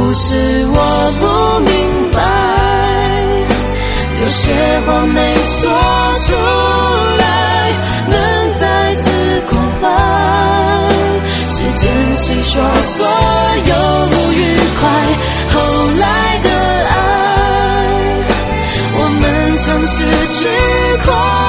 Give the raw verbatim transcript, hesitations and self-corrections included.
不是我不明白，有些话没说出来，能再次关怀，是珍惜说所有不愉快。后来的爱，我们尝试去跨